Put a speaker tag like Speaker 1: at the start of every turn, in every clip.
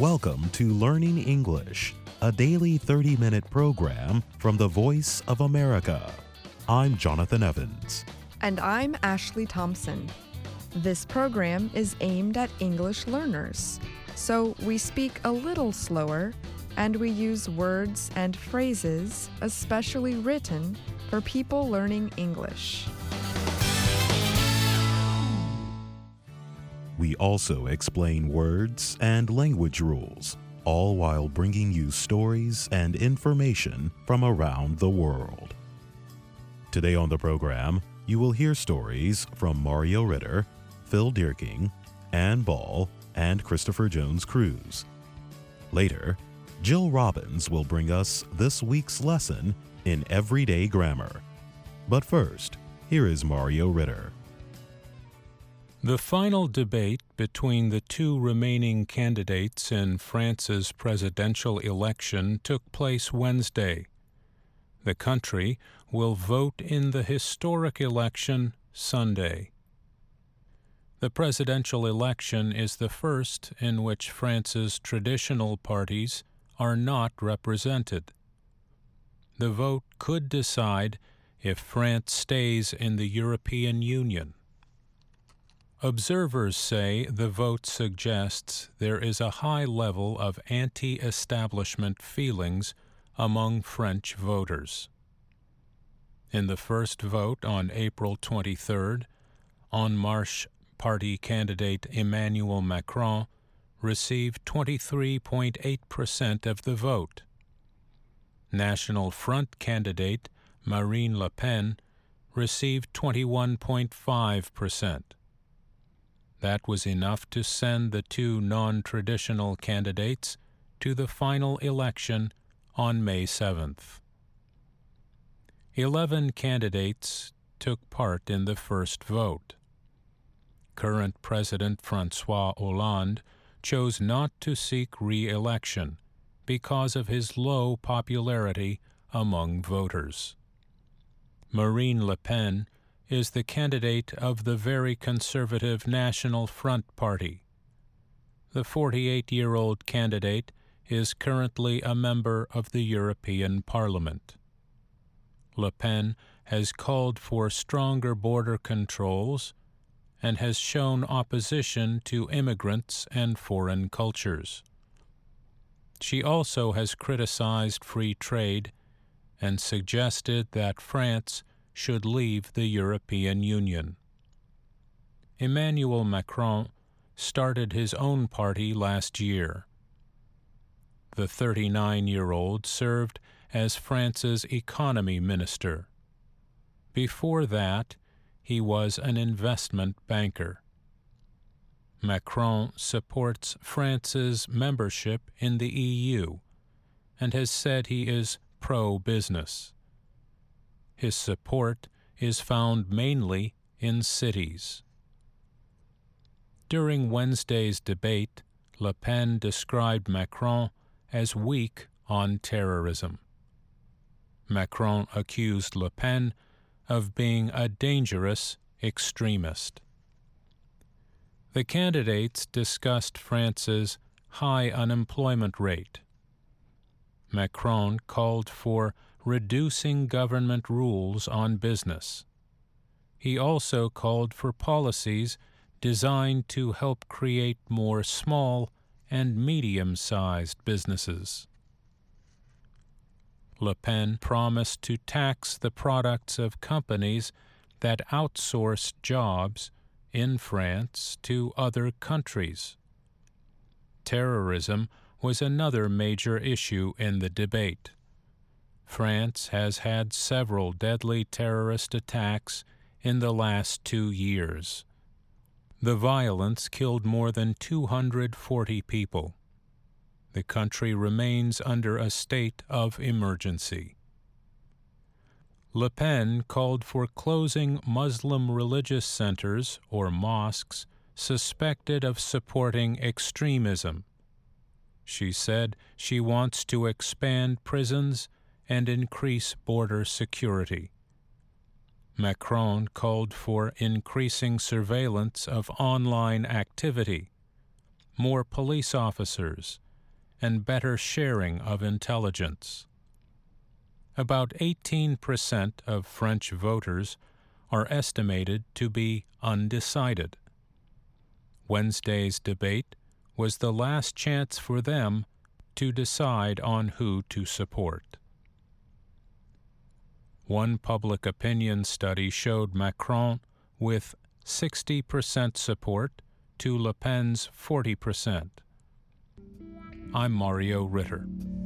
Speaker 1: Welcome to Learning English, a daily 30-minute program from the Voice of America. I'm Jonathan Evans.
Speaker 2: And I'm Ashley Thompson. This program is aimed at English learners, so we speak a little slower and we use words and phrases especially written for people learning English.
Speaker 1: We also explain words and language rules, all while bringing you stories and information from around the world. Today on the program, you will hear stories from Mario Ritter, Phil Dierking, Ann Ball, and Christopher Jones Cruz. Later, Jill Robbins will bring us this week's lesson in everyday grammar. But first, here is Mario Ritter.
Speaker 3: The final debate between the two remaining candidates in France's presidential election took place Wednesday. The country will vote in the historic election Sunday. The presidential election is the first in which France's traditional parties are not represented. The vote could decide if France stays in the European Union. Observers say the vote suggests there is a high level of anti-establishment feelings among French voters. In the first vote on April 23rd, En Marche party candidate Emmanuel Macron received 23.8% of the vote. National Front candidate Marine Le Pen received 21.5%. That was enough to send the two non-traditional candidates to the final election on May 7th. 11 candidates took part in the first vote. Current President François Hollande chose not to seek re-election because of his low popularity among voters. Marine Le Pen is the candidate of the very conservative National Front Party. The 48-year-old candidate is currently a member of the European Parliament. Le Pen has called for stronger border controls and has shown opposition to immigrants and foreign cultures. She also has criticized free trade and suggested that France should leave the European Union. Emmanuel Macron started his own party last year. The 39-year-old served as France's economy minister. Before that, he was an investment banker. Macron supports France's membership in the EU and has said he is pro-business. His support is found mainly in cities. During Wednesday's debate, Le Pen described Macron as weak on terrorism. Macron accused Le Pen of being a dangerous extremist. The candidates discussed France's high unemployment rate. Macron called for reducing government rules on business. He also called for policies designed to help create more small and medium-sized businesses. Le Pen promised to tax the products of companies that outsource jobs in France to other countries. Terrorism was another major issue in the debate. France has had several deadly terrorist attacks in the last 2 years. The violence killed more than 240 people. The country remains under a state of emergency. Le Pen called for closing Muslim religious centers or mosques suspected of supporting extremism. She said she wants to expand prisons and increase border security. Macron called for increasing surveillance of online activity, more police officers, and better sharing of intelligence. About 18% of French voters are estimated to be undecided. Wednesday's debate was the last chance for them to decide on who to support. One public opinion study showed Macron with 60% support to Le Pen's 40%. I'm Mario Ritter.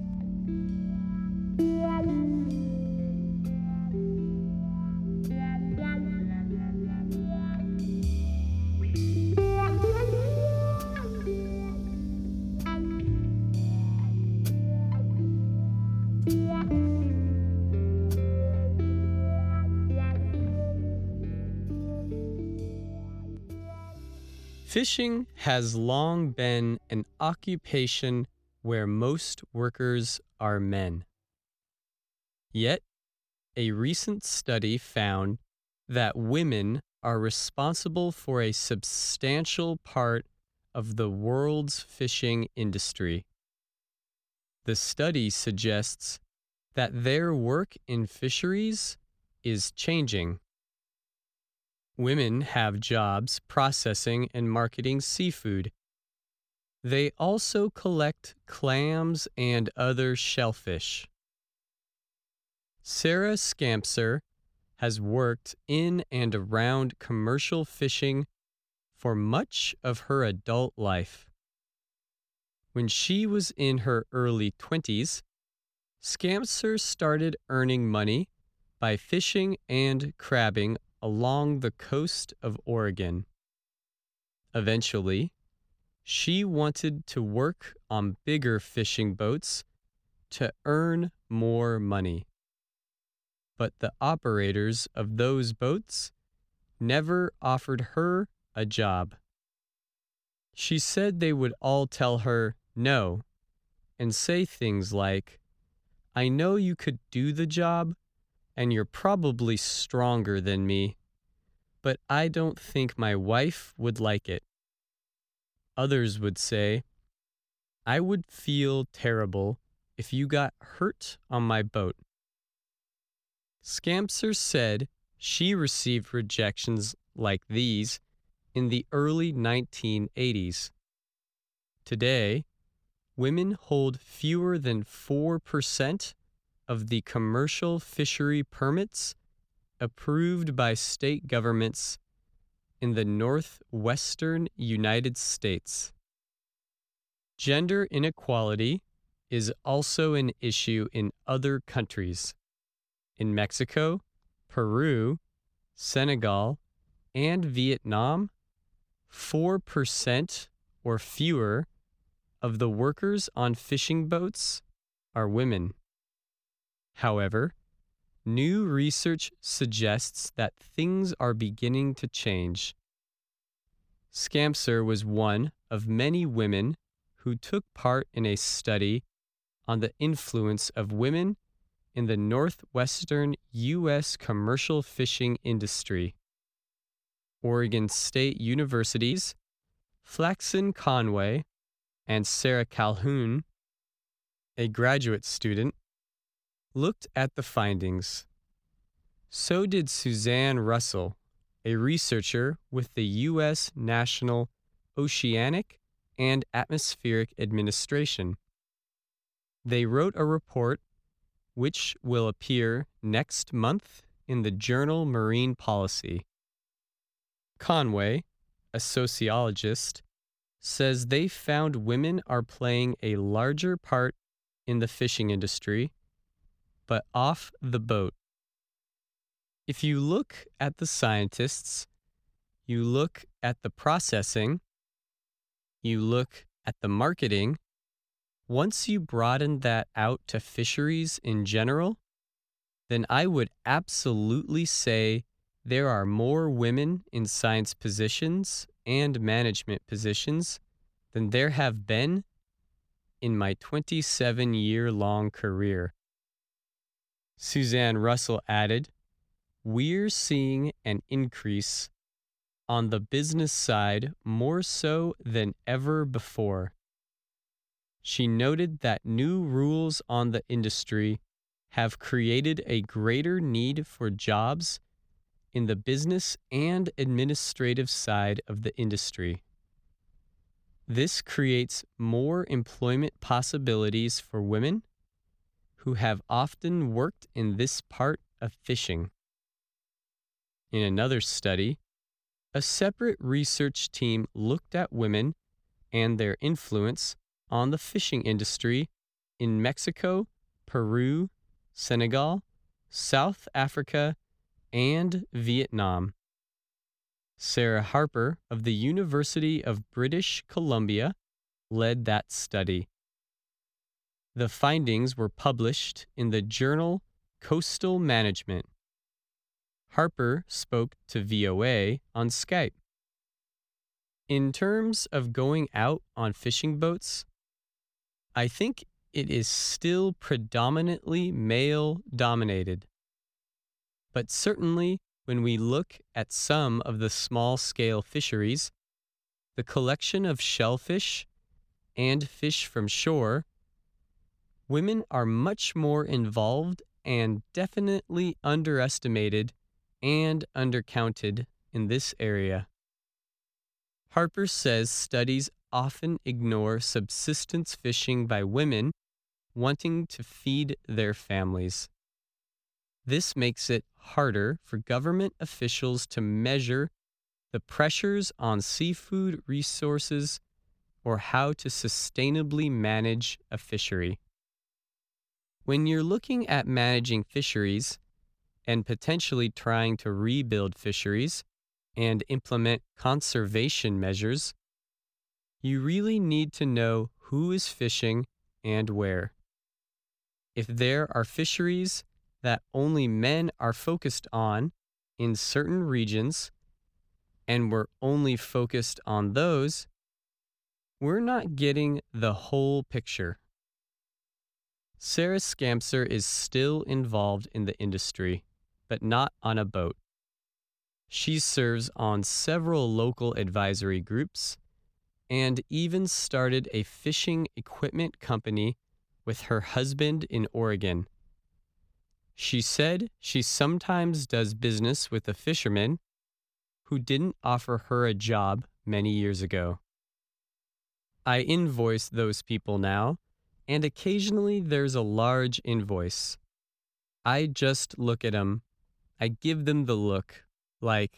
Speaker 4: Fishing has long been an occupation where most workers are men. Yet, a recent study found that women are responsible for a substantial part of the world's fishing industry. The study suggests that their work in fisheries is changing. Women have jobs processing and marketing seafood. They also collect clams and other shellfish. Sarah Scampser has worked in and around commercial fishing for much of her adult life. When she was in her early 20s, Scampser started earning money by fishing and crabbing along the coast of Oregon. Eventually, she wanted to work on bigger fishing boats to earn more money. But the operators of those boats never offered her a job. She said they would all tell her no and say things like, "I know you could do the job, and you're probably stronger than me, but I don't think my wife would like it." Others would say, "I would feel terrible if you got hurt on my boat." Scampser said she received rejections like these in the early 1980s. Today, women hold fewer than 4% of the commercial fishery permits approved by state governments in the northwestern United States. Gender inequality is also an issue in other countries. In Mexico, Peru, Senegal, and Vietnam, 4% or fewer of the workers on fishing boats are women. However, new research suggests that things are beginning to change. Scampser was one of many women who took part in a study on the influence of women in the northwestern U.S. commercial fishing industry. Oregon State University's Flaxen Conway and Sarah Calhoun, a graduate student, looked at the findings. So did Suzanne Russell, a researcher with the U.S. National Oceanic and Atmospheric Administration. They wrote a report which will appear next month in the journal Marine Policy. Conway, a sociologist, says they found women are playing a larger part in the fishing industry, but off the boat. If you look at the scientists, you look at the processing, you look at the marketing, once you broaden that out to fisheries in general, then I would absolutely say there are more women in science positions and management positions than there have been in my 27-year-long career. Suzanne Russell added, "We're seeing an increase on the business side more so than ever before." She noted that new rules on the industry have created a greater need for jobs in the business and administrative side of the industry. This creates more employment possibilities for women who have often worked in this part of fishing. In another study, a separate research team looked at women and their influence on the fishing industry in Mexico, Peru, Senegal, South Africa, and Vietnam. Sarah Harper of the University of British Columbia led that study. The findings were published in the journal Coastal Management. Harper spoke to VOA on Skype. In terms of going out on fishing boats, I think it is still predominantly male-dominated. But certainly, when we look at some of the small-scale fisheries, the collection of shellfish and fish from shore, women are much more involved and definitely underestimated and undercounted in this area. Harper says studies often ignore subsistence fishing by women wanting to feed their families. This makes it harder for government officials to measure the pressures on seafood resources or how to sustainably manage a fishery. When you're looking at managing fisheries and potentially trying to rebuild fisheries and implement conservation measures, you really need to know who is fishing and where. If there are fisheries that only men are focused on in certain regions, and we're only focused on those, we're not getting the whole picture. Sarah Scampser is still involved in the industry, but not on a boat. She serves on several local advisory groups and even started a fishing equipment company with her husband in Oregon. She said she sometimes does business with a fisherman who didn't offer her a job many years ago. I invoice those people now, and occasionally there's a large invoice. I just look at them. I give them the look, like,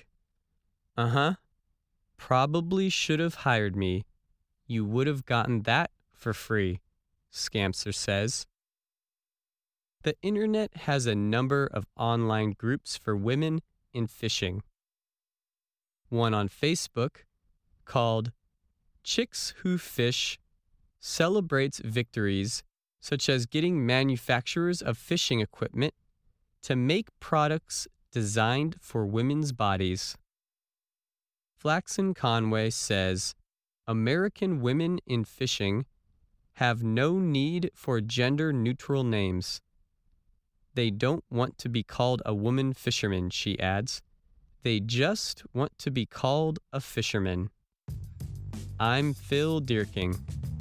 Speaker 4: probably should have hired me. You would have gotten that for free, Scampser says. The internet has a number of online groups for women in fishing. One on Facebook, called Chicks Who Fish, celebrates victories such as getting manufacturers of fishing equipment to make products designed for women's bodies. Flaxen Conway says, American women in fishing have no need for gender-neutral names. They don't want to be called a woman fisherman, she adds. They just want to be called a fisherman. I'm Phil Dierking.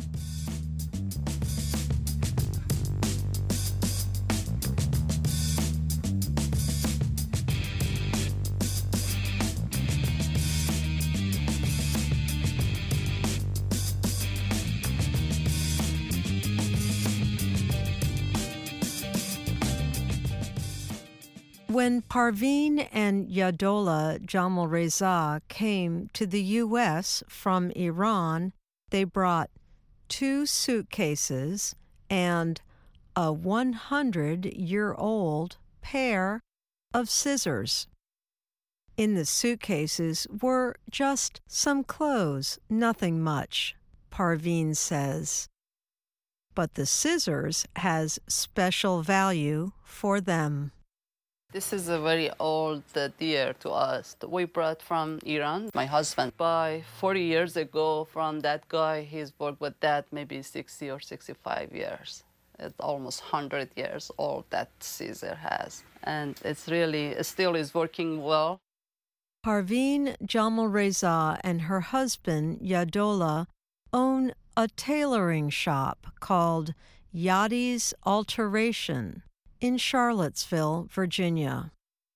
Speaker 5: When Parveen and Yadola Jamal Reza came to the U.S. from Iran, they brought 2 suitcases and a 100-year-old pair of scissors. In the suitcases were just some clothes, nothing much, Parveen says. But the scissors has special value for them.
Speaker 6: This is a very old deer to us. We brought from Iran. My husband, by 40 years ago, from that guy, he's worked with that maybe 60 or 65 years. It's almost 100 years old that scissor has. And it's really, it still is working well.
Speaker 5: Parveen Jamal Reza and her husband, Yadola, own a tailoring shop called Yachty's Alteration in Charlottesville, Virginia.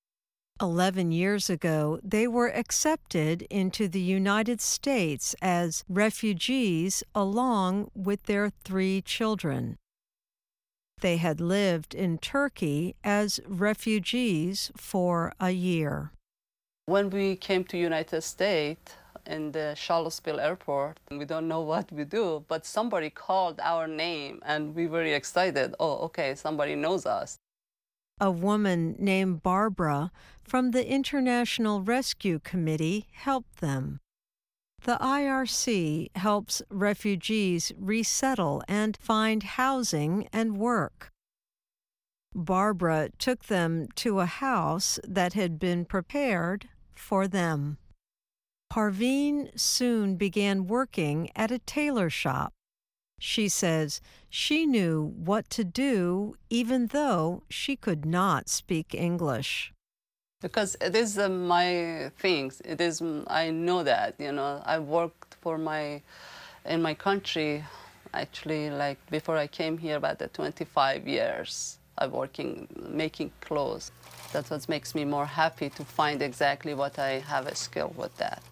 Speaker 5: 11 years ago, they were accepted into the United States as refugees along with their 3 children. They had lived in Turkey as refugees for a year.
Speaker 6: When we came to United States in the Charlottesville airport, we don't know what we do, but somebody called our name and we were very excited. Oh, okay, somebody knows us.
Speaker 5: A woman named Barbara from the International Rescue Committee helped them. The IRC helps refugees resettle and find housing and work. Barbara took them to a house that had been prepared for them. Parveen soon began working at a tailor shop. She says she knew what to do even though she could not speak English.
Speaker 6: Because it is my things. It is, I know that, I worked in my country, actually, like before I came here, about 25 years. I'm working, making clothes. That's what makes me more happy to find exactly what I have a skill with that.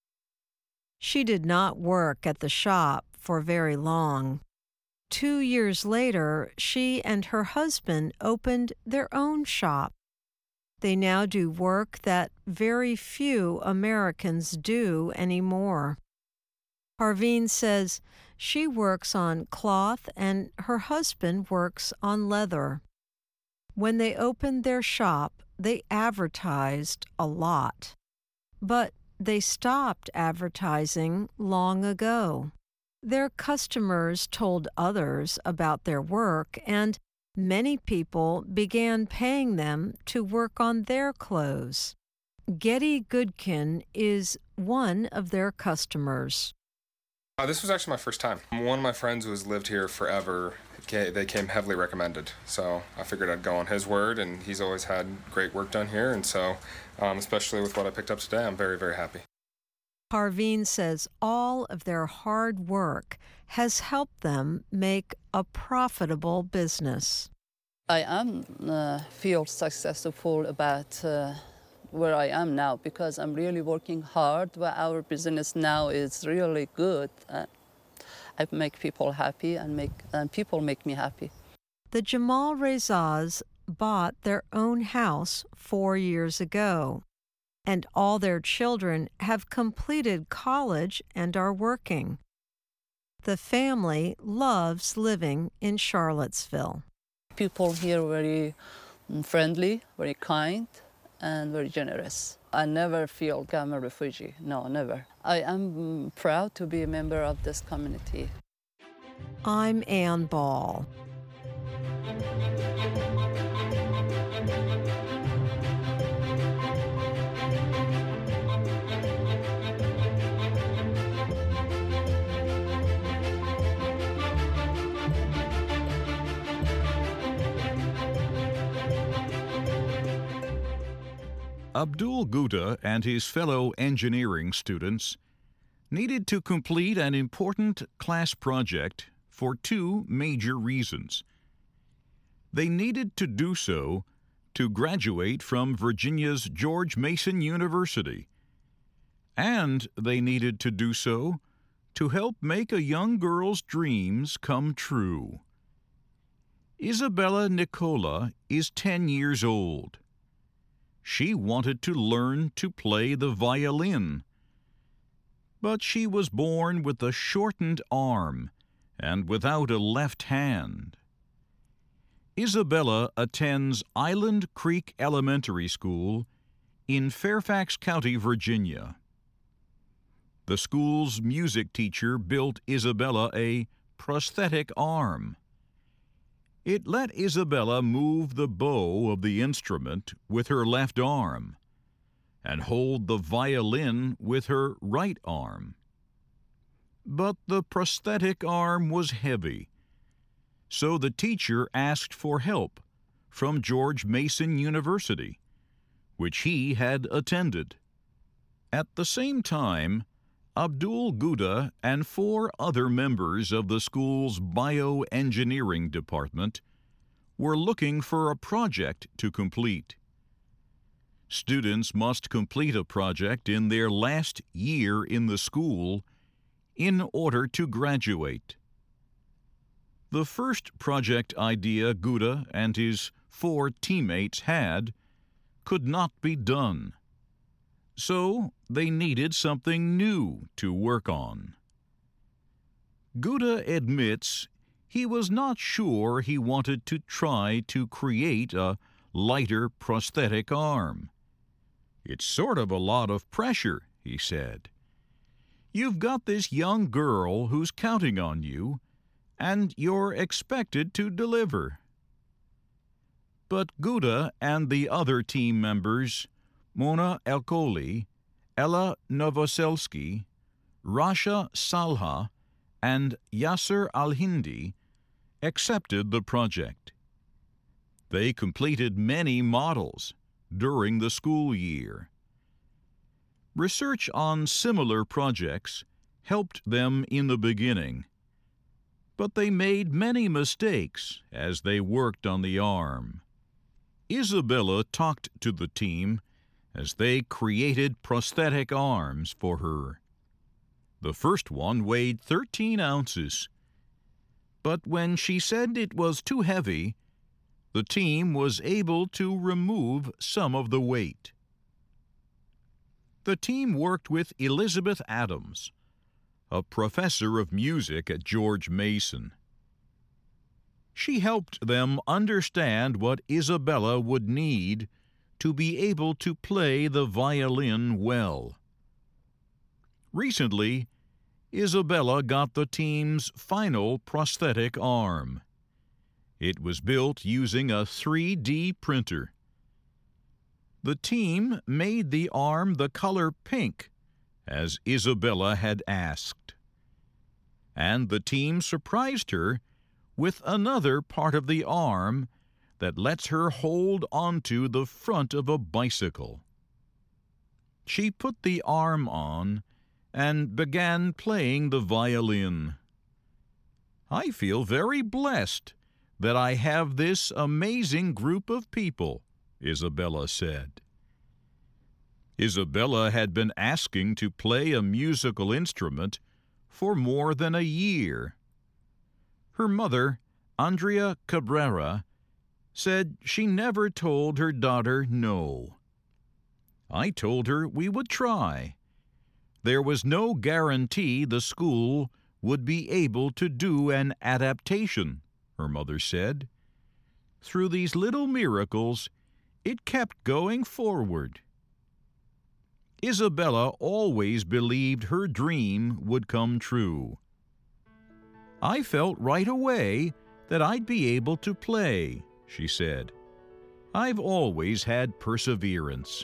Speaker 5: She did not work at the shop for very long. 2 years later, she and her husband opened their own shop. They now do work that very few Americans do anymore. Parveen says she works on cloth and her husband works on leather. When they opened their shop, they advertised a lot. But they stopped advertising long ago. Their customers told others about their work, and many people began paying them to work on their clothes. Getty Goodkin is one of their customers.
Speaker 7: This was actually my first time. One of my friends who has lived here forever, they came heavily recommended. So I figured I'd go on his word, and he's always had great work done here. And so, especially with what I picked up today, I'm very, very happy.
Speaker 5: Parveen says all of their hard work has helped them make a profitable business.
Speaker 6: I am feel successful about where I am now because I'm really working hard. Our business now is really good. I make people happy and people make me happy.
Speaker 5: The Jamal Rezas bought their own house 4 years ago, and all their children have completed college and are working. The family loves living in Charlottesville.
Speaker 6: People here are very friendly, very kind, and very generous. I never feel I'm a refugee. No, never. I am proud to be a member of this community.
Speaker 5: I'm Ann Ball.
Speaker 8: Abdul Gutta and his fellow engineering students needed to complete an important class project for 2 major reasons. They needed to do so to graduate from Virginia's George Mason University, and they needed to do so to help make a young girl's dreams come true. Isabella Nicola is 10 years old. She wanted to learn to play the violin, but she was born with a shortened arm and without a left hand. Isabella attends Island Creek Elementary School in Fairfax County, Virginia. The school's music teacher built Isabella a prosthetic arm. It let Isabella move the bow of the instrument with her left arm and hold the violin with her right arm. But the prosthetic arm was heavy, so the teacher asked for help from George Mason University, which he had attended. At the same time, Abdul Gouda and 4 other members of the school's bioengineering department were looking for a project to complete. Students must complete a project in their last year in the school in order to graduate. The first project idea Gouda and his 4 teammates had could not be done, so they needed something new to work on. Gouda admits he was not sure he wanted to try to create a lighter prosthetic arm. "It's sort of a lot of pressure," he said. "You've got this young girl who's counting on you, and you're expected to deliver." But Gouda and the other team members, Mona Elkoli, Ella Novoselsky, Rasha Salha, and Yasser Al-Hindi, accepted the project. They completed many models during the school year. Research on similar projects helped them in the beginning, but they made many mistakes as they worked on the arm. Isabella talked to the team as they created prosthetic arms for her. The first one weighed 13 ounces, but when she said it was too heavy, the team was able to remove some of the weight. The team worked with Elizabeth Adams, a professor of music at George Mason. She helped them understand what Isabella would need to be able to play the violin well. Recently, Isabella got the team's final prosthetic arm. It was built using a 3D printer. The team made the arm the color pink, as Isabella had asked. And the team surprised her with another part of the arm that lets her hold onto the front of a bicycle. She put the arm on and began playing the violin. "I feel very blessed that I have this amazing group of people," Isabella said. Isabella had been asking to play a musical instrument for more than a year. Her mother, Andrea Cabrera, said she never told her daughter no. "I told her we would try. There was no guarantee the school would be able to do an adaptation," her mother said. "Through these little miracles, it kept going forward." Isabella always believed her dream would come true. "I felt right away that I'd be able to play," she said. "I've always had perseverance."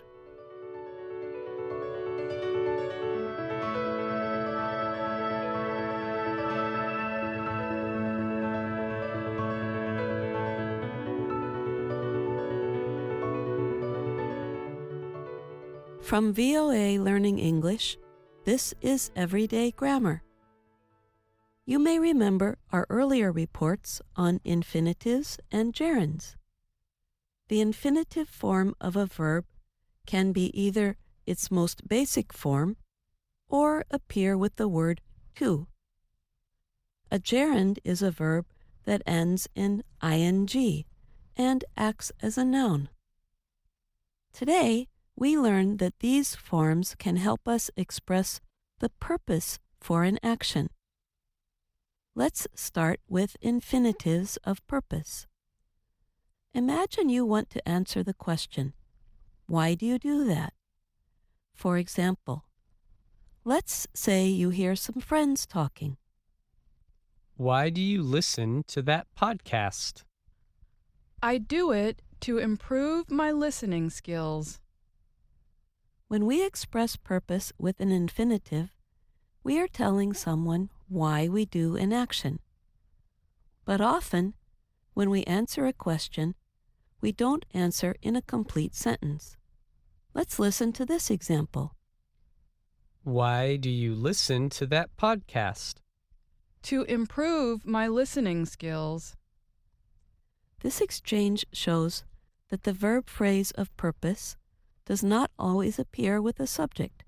Speaker 9: From VOA Learning English, this is Everyday Grammar. You may remember our earlier reports on infinitives and gerunds. The infinitive form of a verb can be either its most basic form or appear with the word to. A gerund is a verb that ends in ing and acts as a noun. Today, we learn that these forms can help us express the purpose for an action. Let's start with infinitives of purpose. Imagine you want to answer the question, why do you do that? For example, let's say you hear some friends talking.
Speaker 4: Why do you listen to that podcast?
Speaker 2: I do it to improve my listening skills.
Speaker 9: When we express purpose with an infinitive, we are telling someone why we do an action. But often, when we answer a question, we don't answer in a complete sentence. Let's listen to this example.
Speaker 4: Why do you listen to that podcast?
Speaker 10: To improve my listening skills.
Speaker 9: This exchange shows that the verb phrase of purpose does not always appear with a subject.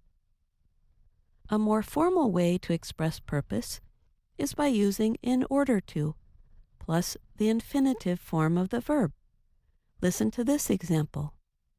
Speaker 9: A more formal way to express purpose is by using in order to, plus the infinitive form of the verb. Listen to this example.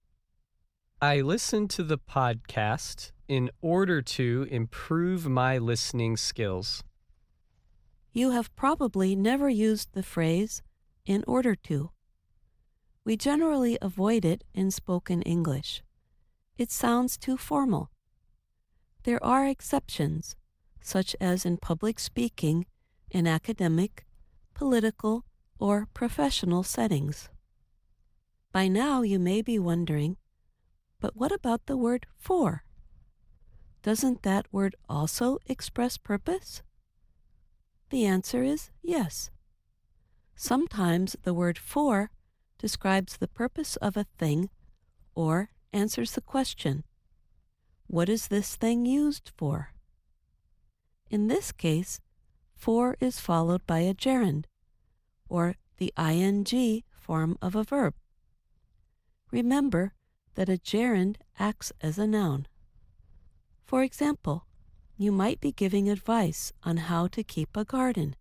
Speaker 4: I listen to the podcast in order to improve my listening skills.
Speaker 9: You have probably never used the phrase in order to. We generally avoid it in spoken English. It sounds too formal. There are exceptions, such as in public speaking, in academic, political, or professional settings. By now you may be wondering, but what about the word for? Doesn't that word also express purpose? The answer is yes. Sometimes the word for describes the purpose of a thing or answers the question, what is this thing used for? In this case, for is followed by a gerund, or the ing form of a verb. Remember that a gerund acts as a noun. For example, you might be giving advice on how to keep a garden,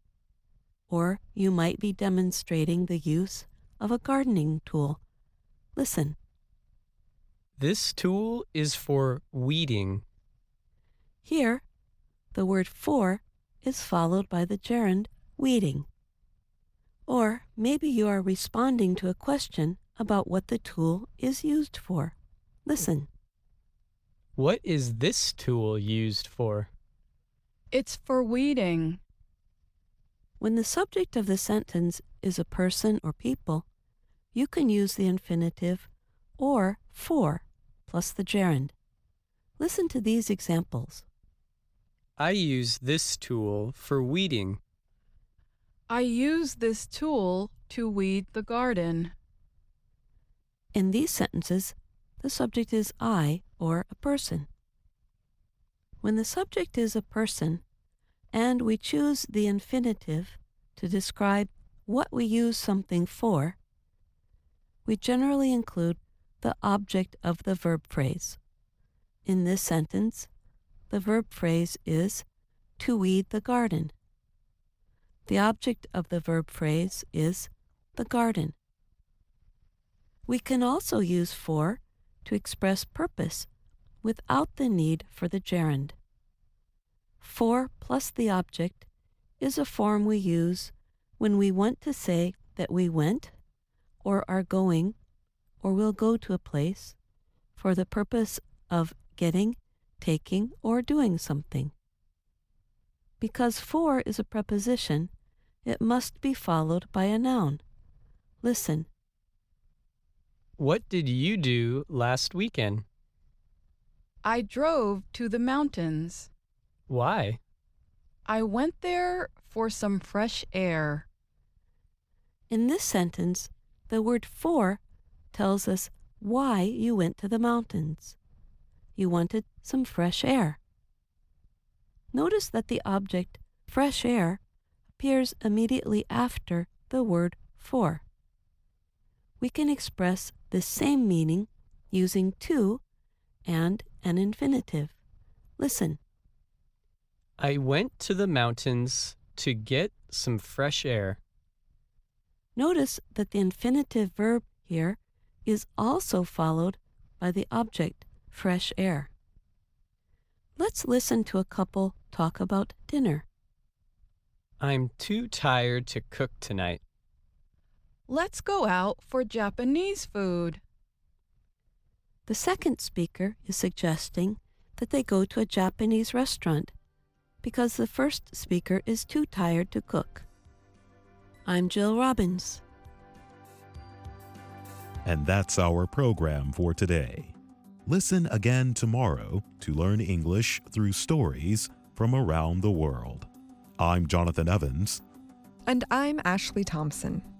Speaker 9: or you might be demonstrating the use of a gardening tool. Listen.
Speaker 4: This tool is for weeding.
Speaker 9: Here, the word for is followed by the gerund weeding. Or maybe you are responding to a question about what the tool is used for. Listen.
Speaker 4: What is this tool used for?
Speaker 10: It's for weeding.
Speaker 9: When the subject of the sentence is a person or people, you can use the infinitive or for plus the gerund. Listen to these examples.
Speaker 4: I use this tool for weeding.
Speaker 10: I use this tool to weed the garden.
Speaker 9: In these sentences, the subject is I or a person. When the subject is a person, and we choose the infinitive to describe what we use something for, we generally include the object of the verb phrase. In this sentence, the verb phrase is to weed the garden. The object of the verb phrase is the garden. We can also use for to express purpose without the need for the gerund. For plus the object is a form we use when we want to say that we went, or are going, or will go to a place for the purpose of getting, taking, or doing something. Because for is a preposition, it must be followed by a noun. Listen.
Speaker 4: What did you do last weekend?
Speaker 10: I drove to the mountains.
Speaker 4: Why?
Speaker 10: I went there for some fresh air.
Speaker 9: In this sentence, the word for tells us why you went to the mountains. You wanted some fresh air. Notice that the object fresh air appears immediately after the word for. We can express the same meaning using to and an infinitive. Listen.
Speaker 4: I went to the mountains to get some fresh air.
Speaker 9: Notice that the infinitive verb here is also followed by the object fresh air. Let's listen to a couple talk about dinner.
Speaker 4: I'm too tired to cook tonight.
Speaker 10: Let's go out for Japanese food.
Speaker 9: The second speaker is suggesting that they go to a Japanese restaurant because the first speaker is too tired to cook. I'm Jill Robbins.
Speaker 1: And that's our program for today. Listen again tomorrow to learn English through stories from around the world. I'm Jonathan Evans.
Speaker 2: And I'm Ashley Thompson.